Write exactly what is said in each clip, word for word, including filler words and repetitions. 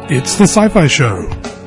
It's the Sci-Fi Show.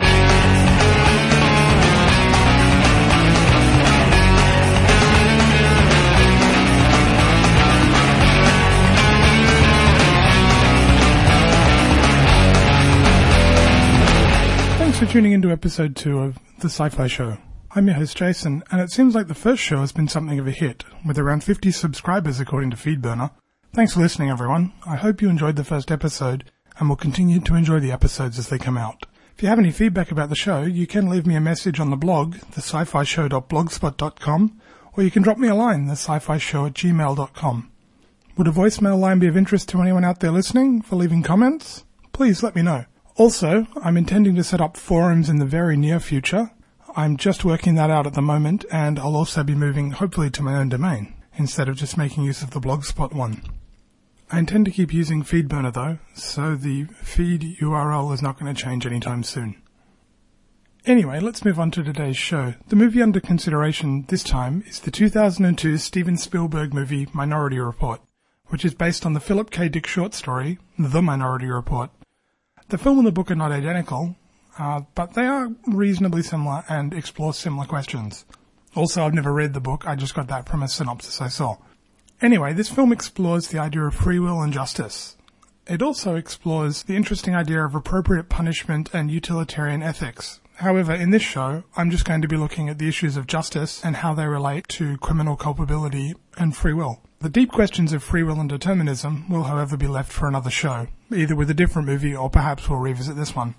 Thanks for tuning into episode two of the Sci-Fi Show. I'm your host Jason, and it seems like the first show has been something of a hit, with around fifty subscribers according to Feedburner. Thanks for listening, everyone. I hope you enjoyed the first episode, and will continue to enjoy the episodes as they come out. If you have any feedback about the show, you can leave me a message on the blog, the sci fi show dot blogspot dot com, or you can drop me a line, the sci fi show at gmail dot com. Would a voicemail line be of interest to anyone out there listening for leaving comments? Please let me know. Also, I'm intending to set up forums in the very near future. I'm just working that out at the moment, and I'll also be moving, hopefully, to my own domain, instead of just making use of the Blogspot one. I intend to keep using Feedburner though, so the feed U R L is not going to change anytime soon. Anyway, let's move on to today's show. The movie under consideration this time is the two thousand two Steven Spielberg movie Minority Report, which is based on the Philip K. Dick short story, The Minority Report. The film and the book are not identical, uh, but they are reasonably similar and explore similar questions. Also, I've never read the book, I just got that from a synopsis I saw. Anyway, this film explores the idea of free will and justice. It also explores the interesting idea of appropriate punishment and utilitarian ethics. However, in this show, I'm just going to be looking at the issues of justice and how they relate to criminal culpability and free will. The deep questions of free will and determinism will, however, be left for another show, either with a different movie or perhaps we'll revisit this one.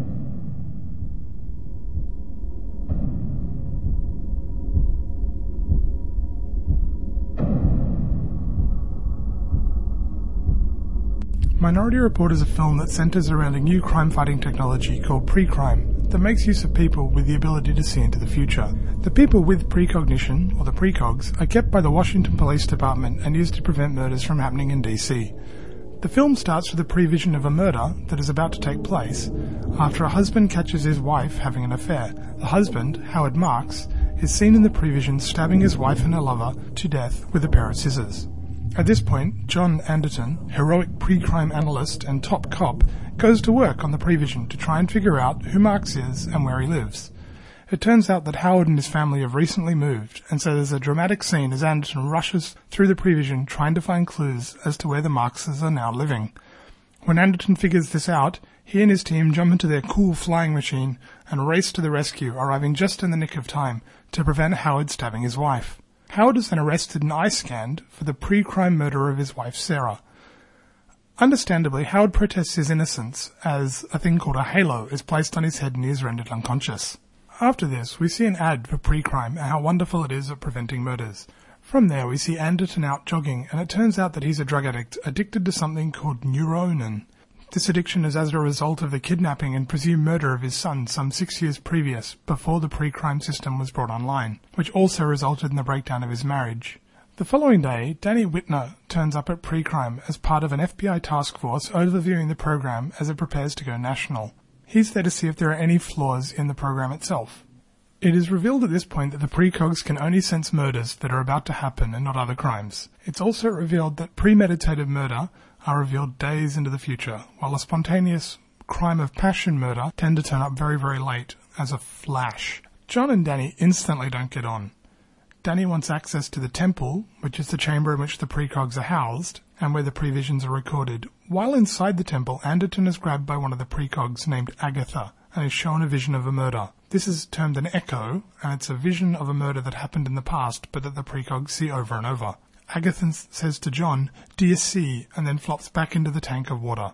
Minority Report is a film that centres around a new crime-fighting technology called pre-crime that makes use of people with the ability to see into the future. The people with precognition, or the precogs, are kept by the Washington Police Department and used to prevent murders from happening in D C. The film starts with a prevision of a murder that is about to take place after a husband catches his wife having an affair. The husband, Howard Marks, is seen in the prevision stabbing his wife and her lover to death with a pair of scissors. At this point, John Anderton, heroic pre-crime analyst and top cop, goes to work on the prevision to try and figure out who Marks is and where he lives. It turns out that Howard and his family have recently moved, and so there's a dramatic scene as Anderton rushes through the prevision trying to find clues as to where the Markses are now living. When Anderton figures this out, he and his team jump into their cool flying machine and race to the rescue, arriving just in the nick of time to prevent Howard stabbing his wife. Howard is then arrested and eye-scanned for the pre-crime murder of his wife Sarah. Understandably, Howard protests his innocence as a thing called a halo is placed on his head and he is rendered unconscious. After this, we see an ad for pre-crime and how wonderful it is at preventing murders. From there, we see Anderton out jogging, and it turns out that he's a drug addict addicted to something called neuronin. This addiction is as a result of the kidnapping and presumed murder of his son some six years previous, before the pre-crime system was brought online, which also resulted in the breakdown of his marriage. The following day, Danny Whitner turns up at pre-crime as part of an F B I task force overviewing the program as it prepares to go national. He's there to see if there are any flaws in the program itself. It is revealed at this point that the precogs can only sense murders that are about to happen and not other crimes. It's also revealed that premeditated murder are revealed days into the future, while a spontaneous crime of passion murder tend to turn up very, very late, as a flash. John and Danny instantly don't get on. Danny wants access to the temple, which is the chamber in which the precogs are housed, and where the previsions are recorded. While inside the temple, Anderton is grabbed by one of the precogs named Agatha, and is shown a vision of a murder. This is termed an echo, and it's a vision of a murder that happened in the past, but that the precogs see over and over. Agatha says to John, "Do you see?" and then flops back into the tank of water.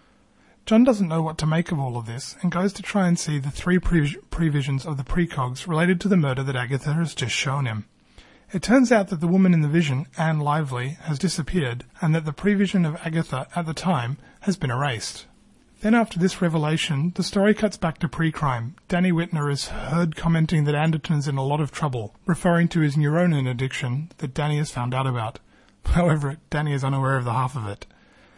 John doesn't know what to make of all of this and goes to try and see the three pre- previsions of the precogs related to the murder that Agatha has just shown him. It turns out that the woman in the vision, Anne Lively, has disappeared and that the prevision of Agatha at the time has been erased. Then after this revelation, the story cuts back to pre-crime. Danny Whitner is heard commenting that Anderton is in a lot of trouble, referring to his neuronin addiction that Danny has found out about. However, Danny is unaware of the half of it.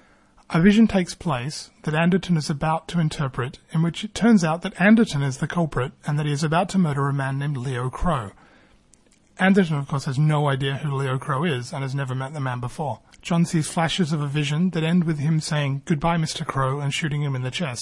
A vision takes place that Anderton is about to interpret, in which it turns out that Anderton is the culprit and that he is about to murder a man named Leo Crow. Anderton, of course, has no idea who Leo Crow is and has never met the man before. John sees flashes of a vision that end with him saying, "Goodbye, Mister Crow," and shooting him in the chest,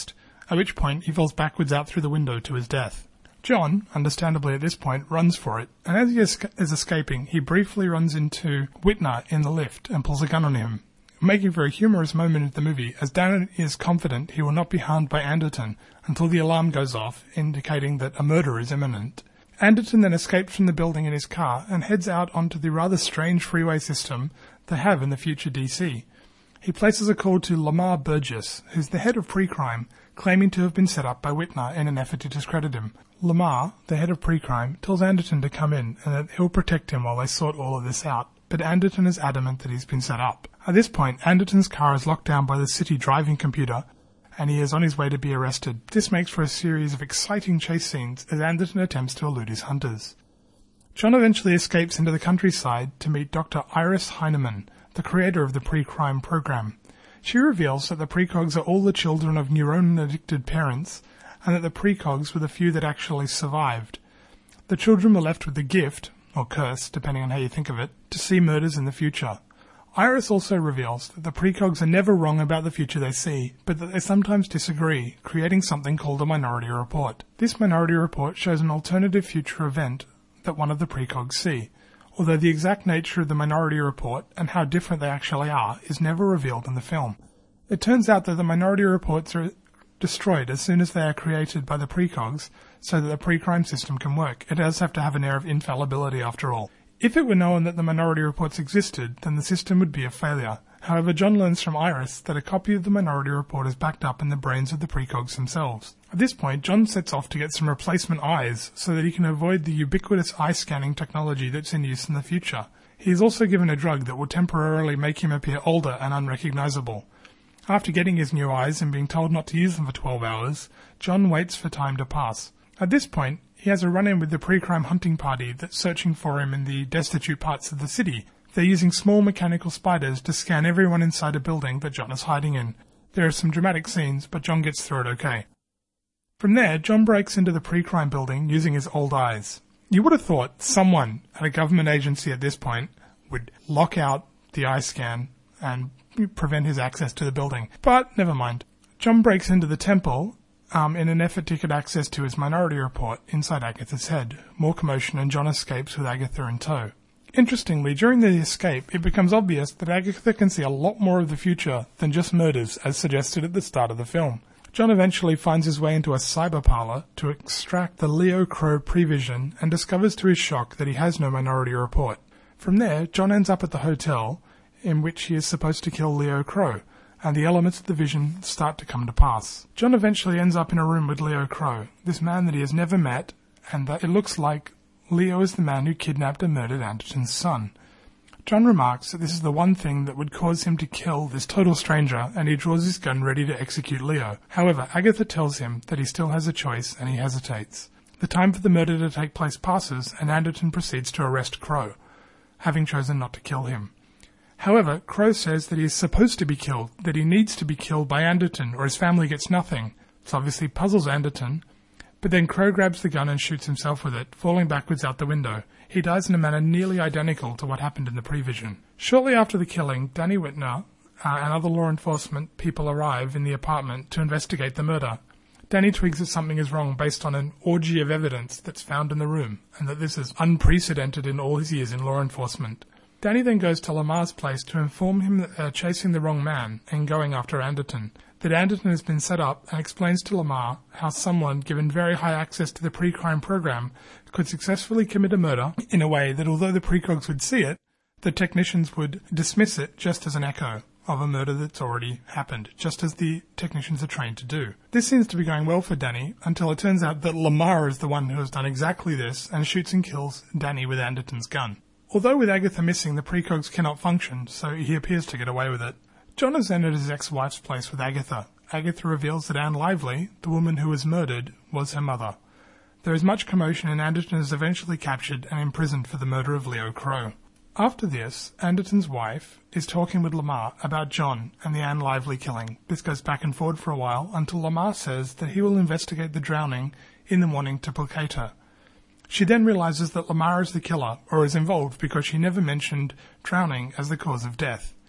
at which point he falls backwards out through the window to his death. John, understandably at this point, runs for it, and as he is, is escaping, he briefly runs into Whitner in the lift and pulls a gun on him, making for a humorous moment in the movie, as Danny is confident he will not be harmed by Anderton until the alarm goes off, indicating that a murder is imminent. Anderton then escapes from the building in his car and heads out onto the rather strange freeway system they have in the future D C. He places a call to Lamar Burgess, who's the head of pre-crime, claiming to have been set up by Whitner in an effort to discredit him. Lamar, the head of pre-crime, tells Anderton to come in and that he'll protect him while they sort all of this out, but Anderton is adamant that he's been set up. At this point, Anderton's car is locked down by the city driving computer, and he is on his way to be arrested. This makes for a series of exciting chase scenes as Anderton attempts to elude his hunters. John eventually escapes into the countryside to meet Doctor Iris Heinemann, the creator of the pre-crime program. She reveals that the precogs are all the children of neuron-addicted parents, and that the precogs were the few that actually survived. The children were left with the gift, or curse, depending on how you think of it, to see murders in the future. Iris also reveals that the precogs are never wrong about the future they see, but that they sometimes disagree, creating something called a minority report. This minority report shows an alternative future event that one of the precogs see, although the exact nature of the minority report and how different they actually are is never revealed in the film. It turns out that the minority reports are destroyed as soon as they are created by the precogs so that the pre-crime system can work. It does have to have an air of infallibility after all. If it were known that the minority reports existed, then the system would be a failure. However, John learns from Iris that a copy of the minority report is backed up in the brains of the precogs themselves. At this point, John sets off to get some replacement eyes so that he can avoid the ubiquitous eye scanning technology that's in use in the future. He is also given a drug that will temporarily make him appear older and unrecognizable. After getting his new eyes and being told not to use them for twelve hours, John waits for time to pass. At this point, he has a run-in with the pre-crime hunting party that's searching for him in the destitute parts of the city. They're using small mechanical spiders to scan everyone inside a building that John is hiding in. There are some dramatic scenes, but John gets through it okay. From there, John breaks into the pre-crime building using his old eyes. You would have thought someone at a government agency at this point would lock out the eye scan and prevent his access to the building. But never mind. John breaks into the temple um, in an effort to get access to his minority report inside Agatha's head. More commotion and John escapes with Agatha in tow. Interestingly, during the escape, it becomes obvious that Agatha can see a lot more of the future than just murders as suggested at the start of the film. John eventually finds his way into a cyber parlor to extract the Leo Crow prevision and discovers to his shock that he has no minority report. From there, John ends up at the hotel in which he is supposed to kill Leo Crow, and the elements of the vision start to come to pass. John eventually ends up in a room with Leo Crow, this man that he has never met, and that it looks like Leo is the man who kidnapped and murdered Anderton's son. John remarks that this is the one thing that would cause him to kill this total stranger, and he draws his gun ready to execute Leo. However, Agatha tells him that he still has a choice, and he hesitates. The time for the murder to take place passes, and Anderton proceeds to arrest Crow, having chosen not to kill him. However, Crow says that he is supposed to be killed, that he needs to be killed by Anderton, or his family gets nothing. This obviously puzzles Anderton, but then Crow grabs the gun and shoots himself with it, falling backwards out the window. He dies in a manner nearly identical to what happened in the prevision. Shortly after the killing, Danny Whitner uh, and other law enforcement people arrive in the apartment to investigate the murder. Danny twigs that something is wrong based on an orgy of evidence that's found in the room, and that this is unprecedented in all his years in law enforcement. Danny then goes to Lamar's place to inform him that they are chasing the wrong man and going after Anderton, that Anderton has been set up, and explains to Lamar how someone given very high access to the pre-crime program could successfully commit a murder in a way that although the precogs would see it, the technicians would dismiss it just as an echo of a murder that's already happened, just as the technicians are trained to do. This seems to be going well for Danny, until it turns out that Lamar is the one who has done exactly this and shoots and kills Danny with Anderton's gun. Although with Agatha missing, the precogs cannot function, so he appears to get away with it. John is then at his ex-wife's place with Agatha. Agatha reveals that Anne Lively, the woman who was murdered, was her mother. There is much commotion and Anderton is eventually captured and imprisoned for the murder of Leo Crow. After this, Anderton's wife is talking with Lamar about John and the Anne Lively killing. This goes back and forward for a while until Lamar says that he will investigate the drowning in the morning to placate her. She then realizes that Lamar is the killer, or is involved, because she never mentioned drowning as the cause of death.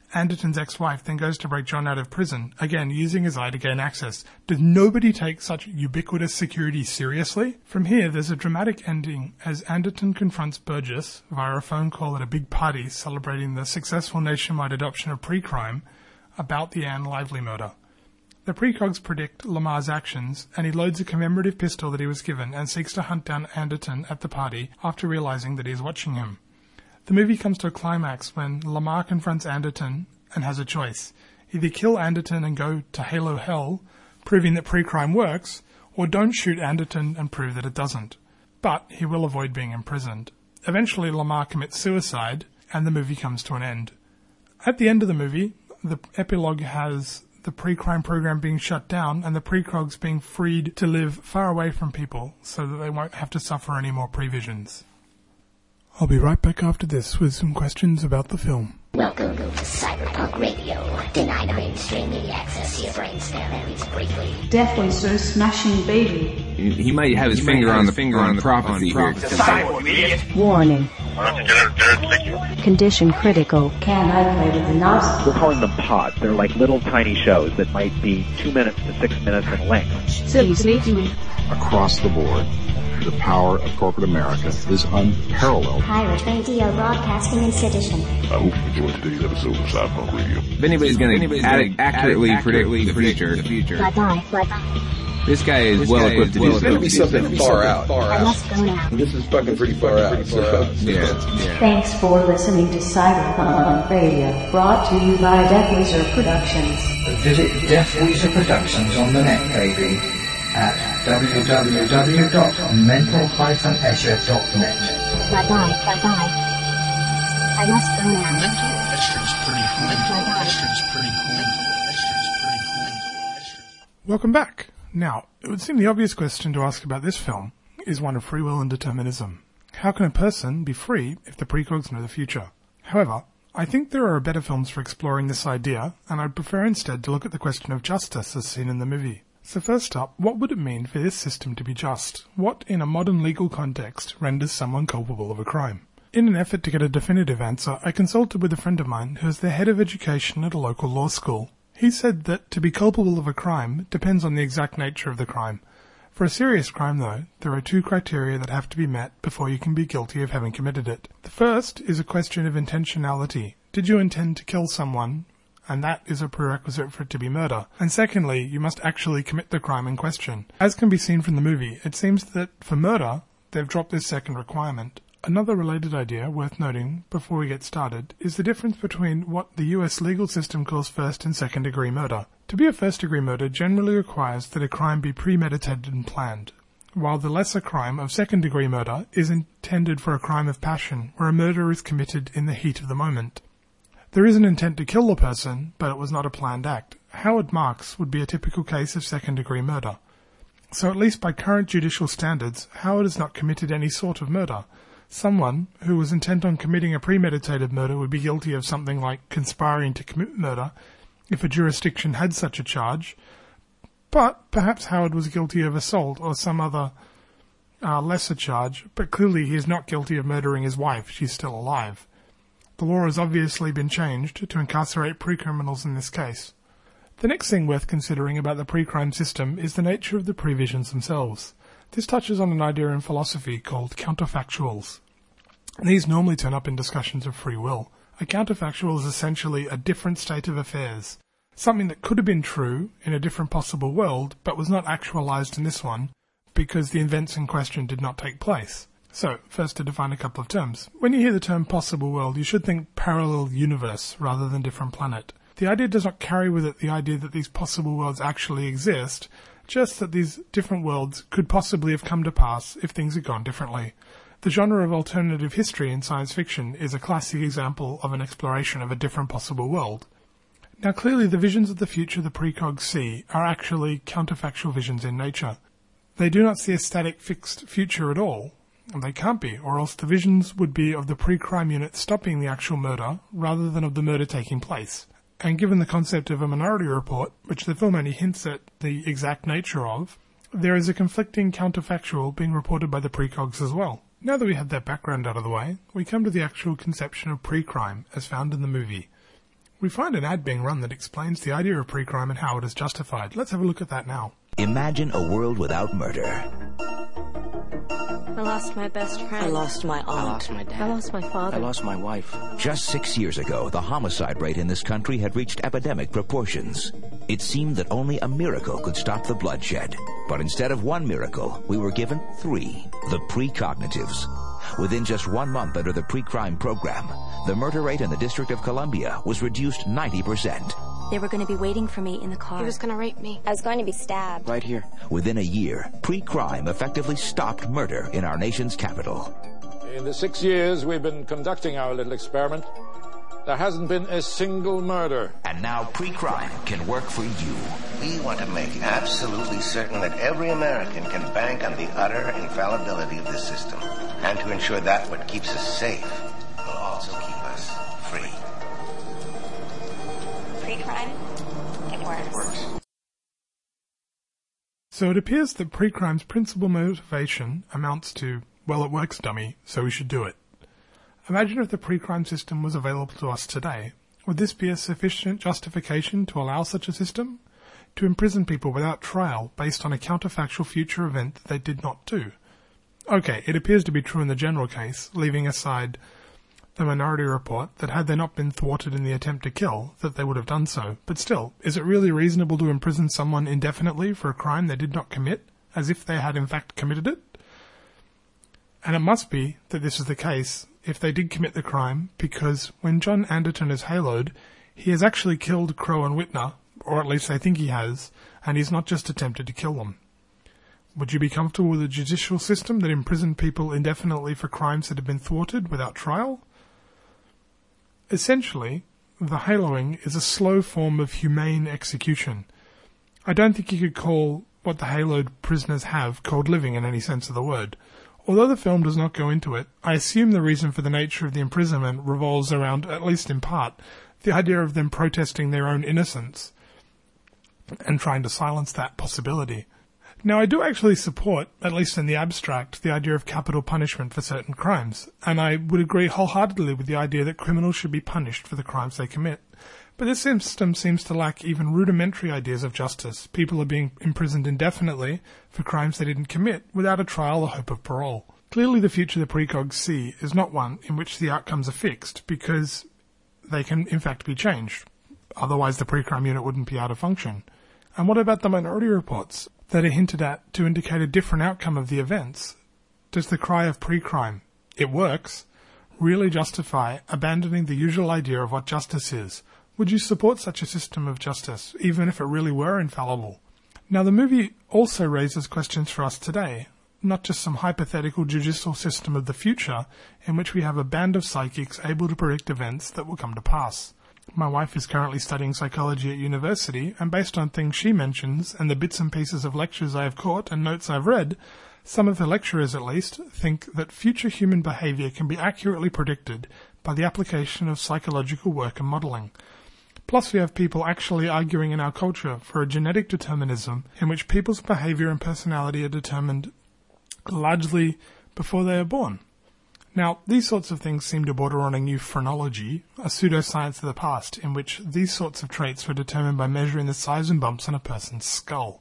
Anderton's ex-wife then goes to break John out of prison, again using his eye to gain access. Does nobody take such ubiquitous security seriously? From here, there's a dramatic ending as Anderton confronts Burgess via a phone call at a big party celebrating the successful nationwide adoption of pre-crime about the Anne Lively murder. The precogs predict Lamar's actions, and he loads a commemorative pistol that he was given and seeks to hunt down Anderton at the party after realizing that he is watching him. The movie comes to a climax when Lamar confronts Anderton and has a choice. Either kill Anderton and go to Halo Hell, proving that pre-crime works, or don't shoot Anderton and prove that it doesn't. But he will avoid being imprisoned. Eventually Lamar commits suicide, and the movie comes to an end. At the end of the movie, the epilogue has the pre-crime program being shut down and the precogs being freed to live far away from people so that they won't have to suffer any more previsions. I'll be right back after this with some questions about the film. Welcome to Cyberpunk Radio. Deny mainstream media access to your brain stem at least briefly. Deathly so smashing baby. He, he might have his he finger on the finger on the prophecy here. Warning. Condition critical. Can I play with the knobs? We're calling them pods. They're like little tiny shows that might be two minutes to six minutes in length. Seriously? Across the board, the power of corporate America is unparalleled. Pirate Radio Broadcasting in Sedition. I hope you enjoyed today's episode of Cyberpunk Radio. If anybody's going to ad- accurately, accurately predict the future, the future. Bye-bye. Bye-bye. This guy is well equipped to do so. It's going to be something far out. Far I out. must go now. This is fucking pretty far out. So. Yeah, yeah. Thanks for listening to Cyberpunk Radio, brought to you by Death Weezer Productions. Visit Death Weezer Productions on the net, baby, at w w w dot mental dash escher dot net. Bye-bye. Bye-bye. I must go now. Mental Escher's pretty cool. Mental Escher's pretty cool. Mental Escher's pretty cool. Mental Escher's. Welcome back. Now, it would seem the obvious question to ask about this film is one of free will and determinism. How can a person be free if the precogs know the future? However, I think there are better films for exploring this idea, and I'd prefer instead to look at the question of justice as seen in the movie. So first up, what would it mean for this system to be just? What, in a modern legal context, renders someone culpable of a crime? In an effort to get a definitive answer, I consulted with a friend of mine who is the head of education at a local law school. He said that to be culpable of a crime depends on the exact nature of the crime. For a serious crime, though, there are two criteria that have to be met before you can be guilty of having committed it. The first is a question of intentionality. Did you intend to kill someone? And that is a prerequisite for it to be murder. And secondly, you must actually commit the crime in question. As can be seen from the movie, it seems that for murder, they've dropped this second requirement. Another related idea worth noting before we get started is the difference between what the U S legal system calls first and second degree murder. To be a first degree murder generally requires that a crime be premeditated and planned, while the lesser crime of second degree murder is intended for a crime of passion, where a murder is committed in the heat of the moment. There is an intent to kill the person, but it was not a planned act. Howard Marks would be a typical case of second degree murder. So at least by current judicial standards, Howard has not committed any sort of murder. Someone who was intent on committing a premeditated murder would be guilty of something like conspiring to commit murder if a jurisdiction had such a charge, but perhaps Howard was guilty of assault or some other uh, lesser charge, but clearly he is not guilty of murdering his wife. She's still alive. The law has obviously been changed to incarcerate pre-criminals in this case. The next thing worth considering about the pre-crime system is the nature of the previsions themselves. This touches on an idea in philosophy called counterfactuals. These normally turn up in discussions of free will. A counterfactual is essentially a different state of affairs, something that could have been true in a different possible world, but was not actualized in this one because the events in question did not take place. So, first to define a couple of terms. When you hear the term possible world, you should think parallel universe rather than different planet. The idea does not carry with it the idea that these possible worlds actually exist, just that these different worlds could possibly have come to pass if things had gone differently. The genre of alternative history in science fiction is a classic example of an exploration of a different possible world. Now clearly the visions of the future the precogs see are actually counterfactual visions in nature. They do not see a static fixed future at all, and they can't be, or else the visions would be of the pre-crime unit stopping the actual murder rather than of the murder taking place. And given the concept of a minority report, which the film only hints at the exact nature of, there is a conflicting counterfactual being reported by the precogs as well. Now that we have that background out of the way, we come to the actual conception of pre-crime as found in the movie. We find an ad being run that explains the idea of pre-crime and how it is justified. Let's have a look at that now. Imagine a world without murder. I lost my best friend. I lost my aunt. I lost my dad. I lost my father. I lost my wife. Just six years ago, the homicide rate in this country had reached epidemic proportions. It seemed that only a miracle could stop the bloodshed. But instead of one miracle, we were given three, the pre-cognitives. Within just one month under the pre-crime program, the murder rate in the District of Columbia was reduced ninety percent. They were going to be waiting for me in the car. He was going to rape me. I was going to be stabbed. Right here. Within a year, pre-crime effectively stopped murder in our nation's capital. In the six years we've been conducting our little experiment, there hasn't been a single murder. And now pre-crime can work for you. We want to make absolutely certain that every American can bank on the utter infallibility of the system. And to ensure that what keeps us safe will also keep us free. Pre-crime, it works. It works. So it appears that pre-crime's principal motivation amounts to, well, it works, dummy, so we should do it. Imagine if the pre-crime system was available to us today. Would this be a sufficient justification to allow such a system? To imprison people without trial based on a counterfactual future event that they did not do? Okay, it appears to be true in the general case, leaving aside the Minority Report that had they not been thwarted in the attempt to kill, that they would have done so. But still, is it really reasonable to imprison someone indefinitely for a crime they did not commit, as if they had in fact committed it? And it must be that this is the case if they did commit the crime, because when John Anderton is haloed, he has actually killed Crow and Whitner, or at least they think he has, and he's not just attempted to kill them. Would you be comfortable with a judicial system that imprisoned people indefinitely for crimes that have been thwarted without trial? Essentially, the haloing is a slow form of humane execution. I don't think you could call what the haloed prisoners have cold living in any sense of the word. Although the film does not go into it, I assume the reason for the nature of the imprisonment revolves around, at least in part, the idea of them protesting their own innocence and trying to silence that possibility. Now, I do actually support, at least in the abstract, the idea of capital punishment for certain crimes, and I would agree wholeheartedly with the idea that criminals should be punished for the crimes they commit. But this system seems to lack even rudimentary ideas of justice. People are being imprisoned indefinitely for crimes they didn't commit, without a trial or hope of parole. Clearly the future the precogs see is not one in which the outcomes are fixed, because they can in fact be changed. Otherwise the pre-crime unit wouldn't be out of function. And what about the Minority Reports that are hinted at to indicate a different outcome of the events? Does the cry of pre-crime, it works, really justify abandoning the usual idea of what justice is? Would you support such a system of justice, even if it really were infallible? Now, the movie also raises questions for us today, not just some hypothetical judicial system of the future in which we have a band of psychics able to predict events that will come to pass. My wife is currently studying psychology at university, and based on things she mentions and the bits and pieces of lectures I have caught and notes I've read, some of the lecturers at least think that future human behaviour can be accurately predicted by the application of psychological work and modelling. Plus we have people actually arguing in our culture for a genetic determinism in which people's behaviour and personality are determined largely before they are born. Now, these sorts of things seem to border on a new phrenology, a pseudoscience of the past, in which these sorts of traits were determined by measuring the size and bumps on a person's skull.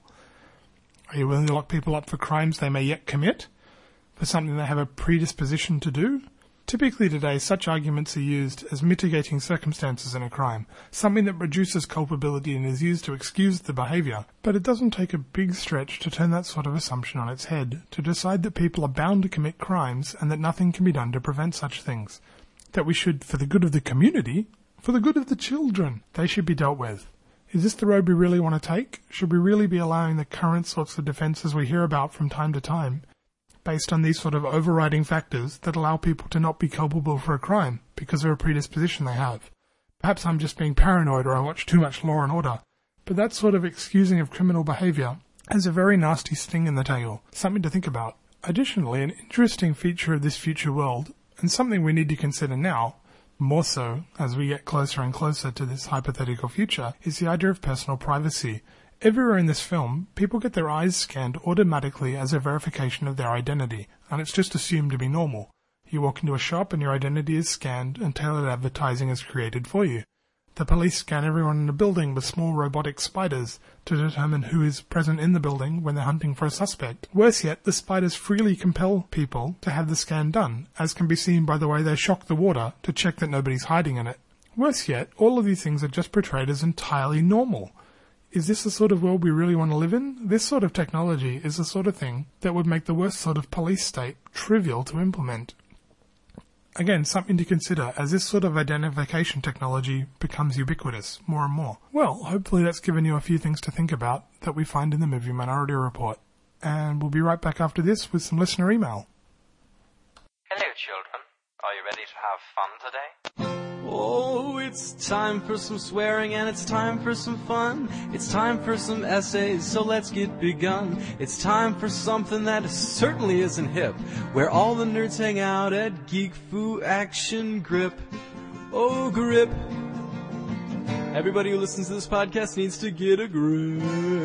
Are you willing to lock people up for crimes they may yet commit? For something they have a predisposition to do? Typically today, such arguments are used as mitigating circumstances in a crime, something that reduces culpability and is used to excuse the behaviour. But it doesn't take a big stretch to turn that sort of assumption on its head, to decide that people are bound to commit crimes and that nothing can be done to prevent such things. That we should, for the good of the community, for the good of the children, they should be dealt with. Is this the road we really want to take? Should we really be allowing the current sorts of defences we hear about from time to time, based on these sort of overriding factors that allow people to not be culpable for a crime because of a predisposition they have? Perhaps I'm just being paranoid or I watch too much Law and Order, but that sort of excusing of criminal behaviour has a very nasty sting in the tail, something to think about. Additionally, an interesting feature of this future world, and something we need to consider now, more so as we get closer and closer to this hypothetical future, is the idea of personal privacy. Everywhere in this film, people get their eyes scanned automatically as a verification of their identity, and it's just assumed to be normal. You walk into a shop and your identity is scanned and tailored advertising is created for you. The police scan everyone in a building with small robotic spiders to determine who is present in the building when they're hunting for a suspect. Worse yet, the spiders freely compel people to have the scan done, as can be seen by the way they shock the water to check that nobody's hiding in it. Worse yet, all of these things are just portrayed as entirely normal. Is this the sort of world we really want to live in? This sort of technology is the sort of thing that would make the worst sort of police state trivial to implement. Again, something to consider as this sort of identification technology becomes ubiquitous more and more. Well, hopefully that's given you a few things to think about that we find in the movie Minority Report. And we'll be right back after this with some listener email. Hello, children. Are you ready to have fun today? Oh, it's time for some swearing and it's time for some fun. It's time for some essays, so let's get begun. It's time for something that certainly isn't hip, where all the nerds hang out at Geek Fu Action Grip. Oh, grip. Everybody who listens to this podcast needs to get a grip.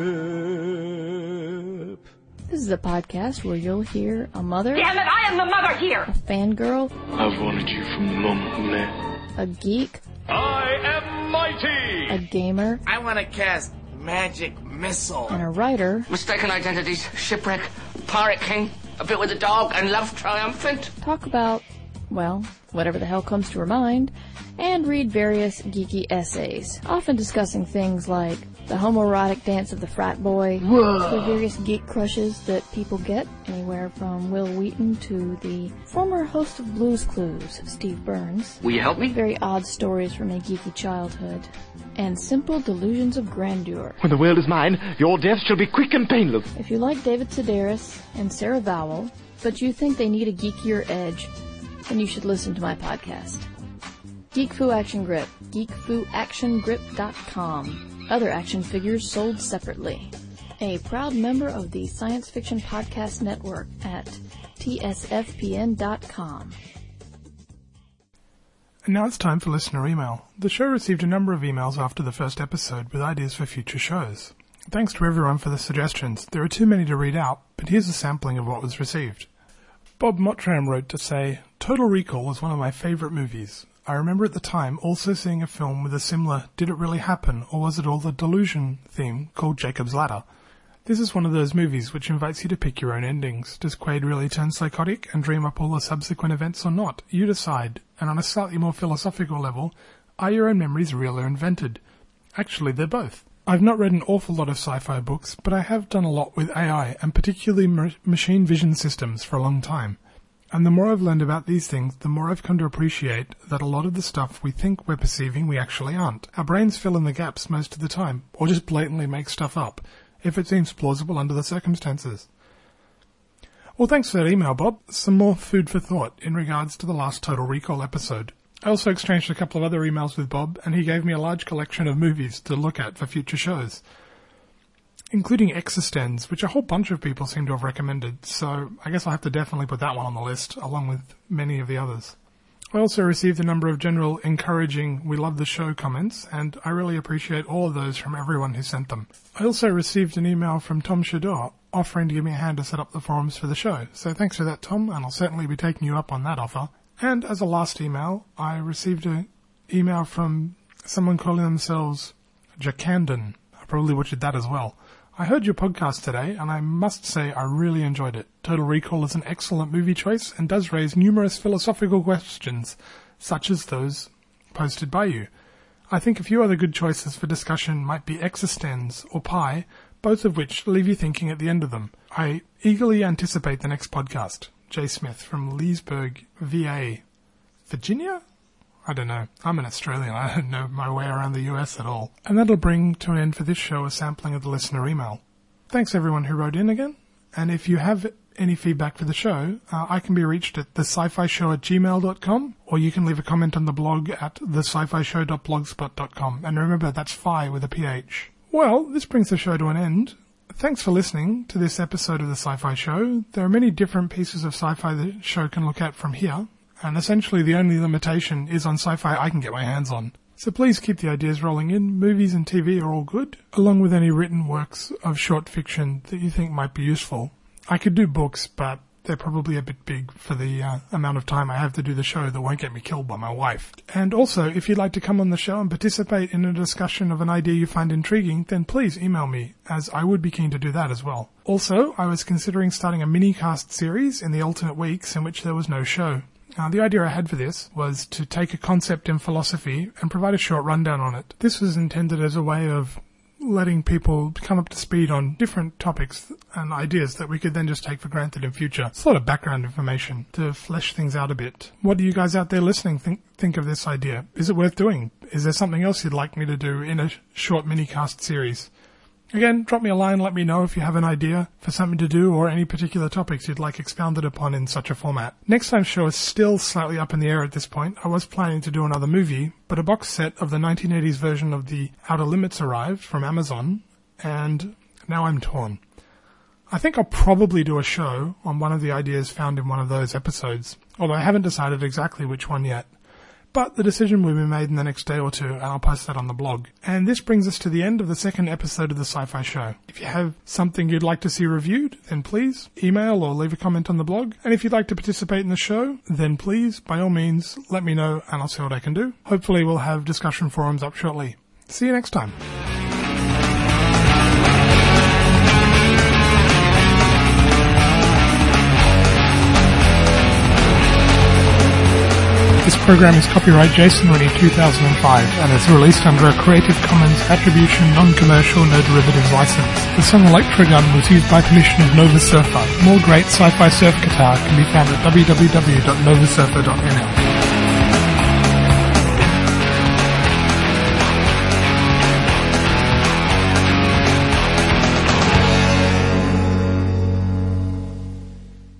This is a podcast where you'll hear a mother. Damn it, I am the mother here! A fangirl. I've wanted you from long hule. A geek. I am mighty! A gamer. I want to cast magic missile. And a writer. Mistaken identities, shipwreck, pirate king, a bit with a dog, and love triumphant. Talk about, well, whatever the hell comes to her mind, and read various geeky essays, often discussing things like the homoerotic dance of the frat boy, Whoa. The various geek crushes that people get, anywhere from Will Wheaton to the former host of Blue's Clues, Steve Burns. Will you help me? Very odd stories from a geeky childhood, and simple delusions of grandeur. When the world is mine, your death shall be quick and painless. If you like David Sedaris and Sarah Vowell, but you think they need a geekier edge, then you should listen to my podcast. Geek Fu Action Grip, geek fu action grip dot com. Other action figures sold separately. A proud member of the Science Fiction Podcast Network at T S F P N dot com. And now it's time for listener email. The show received a number of emails after the first episode with ideas for future shows. Thanks to everyone for the suggestions. There are too many to read out, but here's a sampling of what was received. Bob Mottram wrote to say, Total Recall was one of my favourite movies. I remember at the time also seeing a film with a similar Did It Really Happen or Was It All the Delusion theme called Jacob's Ladder. This is one of those movies which invites you to pick your own endings. Does Quaid really turn psychotic and dream up all the subsequent events or not? You decide. And on a slightly more philosophical level, are your own memories real or invented? Actually, they're both. I've not read an awful lot of sci-fi books, but I have done a lot with A I and particularly ma- machine vision systems for a long time. And the more I've learned about these things, the more I've come to appreciate that a lot of the stuff we think we're perceiving we actually aren't. Our brains fill in the gaps most of the time, or just blatantly make stuff up, if it seems plausible under the circumstances. Well, thanks for that email, Bob. Some more food for thought in regards to the last Total Recall episode. I also exchanged a couple of other emails with Bob, and he gave me a large collection of movies to look at for future shows, including Existenz, which a whole bunch of people seem to have recommended, so I guess I'll have to definitely put that one on the list, along with many of the others. I also received a number of general encouraging "we love the show" comments, and I really appreciate all of those from everyone who sent them. I also received an email from Tom Shador offering to give me a hand to set up the forums for the show, so thanks for that, Tom, and I'll certainly be taking you up on that offer. And as a last email, I received an email from someone calling themselves Jacandon. I probably butchered that as well. I heard your podcast today, and I must say I really enjoyed it. Total Recall is an excellent movie choice and does raise numerous philosophical questions, such as those posted by you. I think a few other good choices for discussion might be Existenz or Pi, both of which leave you thinking at the end of them. I eagerly anticipate the next podcast. Jay Smith from Leesburg, V A. Virginia? I don't know. I'm an Australian. I don't know my way around the U S at all. And that'll bring to an end for this show a sampling of the listener email. Thanks everyone who wrote in again. And if you have any feedback for the show, uh, I can be reached at the sci fi show at gmail dot com, or you can leave a comment on the blog at the sci fi show dot blogspot dot com. And remember, that's phi with a P H. Well, this brings the show to an end. Thanks for listening to this episode of the Sci-Fi Show. There are many different pieces of sci-fi the show can look at from here, and essentially the only limitation is on sci-fi I can get my hands on. So please keep the ideas rolling in. Movies and T V are all good, along with any written works of short fiction that you think might be useful. I could do books, but they're probably a bit big for the uh, amount of time I have to do the show that won't get me killed by my wife. And also, if you'd like to come on the show and participate in a discussion of an idea you find intriguing, then please email me, as I would be keen to do that as well. Also, I was considering starting a mini-cast series in the alternate weeks in which there was no show. Now, the idea I had for this was to take a concept in philosophy and provide a short rundown on it. This was intended as a way of letting people come up to speed on different topics and ideas that we could then just take for granted in future. It's a lot of background information to flesh things out a bit. What do you guys out there listening think think of this idea? Is it worth doing? Is there something else you'd like me to do in a short mini-cast series? Again, drop me a line, let me know if you have an idea for something to do or any particular topics you'd like expounded upon in such a format. Next time's show is still slightly up in the air at this point. I was planning to do another movie, but a box set of the nineteen eighties version of The Outer Limits arrived from Amazon, and now I'm torn. I think I'll probably do a show on one of the ideas found in one of those episodes, although I haven't decided exactly which one yet. But the decision will be made in the next day or two, and I'll post that on the blog. And this brings us to the end of the second episode of the Sci-Fi Show. If you have something you'd like to see reviewed, then please email or leave a comment on the blog. And if you'd like to participate in the show, then please, by all means, let me know and I'll see what I can do. Hopefully we'll have discussion forums up shortly. See you next time. This program is copyright Jason Winnie two thousand five and is released under a Creative Commons Attribution Non-Commercial No Derivatives license. The song Electrogun was used by permission of Nova Surfer. More great sci-fi surf guitar can be found at w w w dot nova surfer dot n l.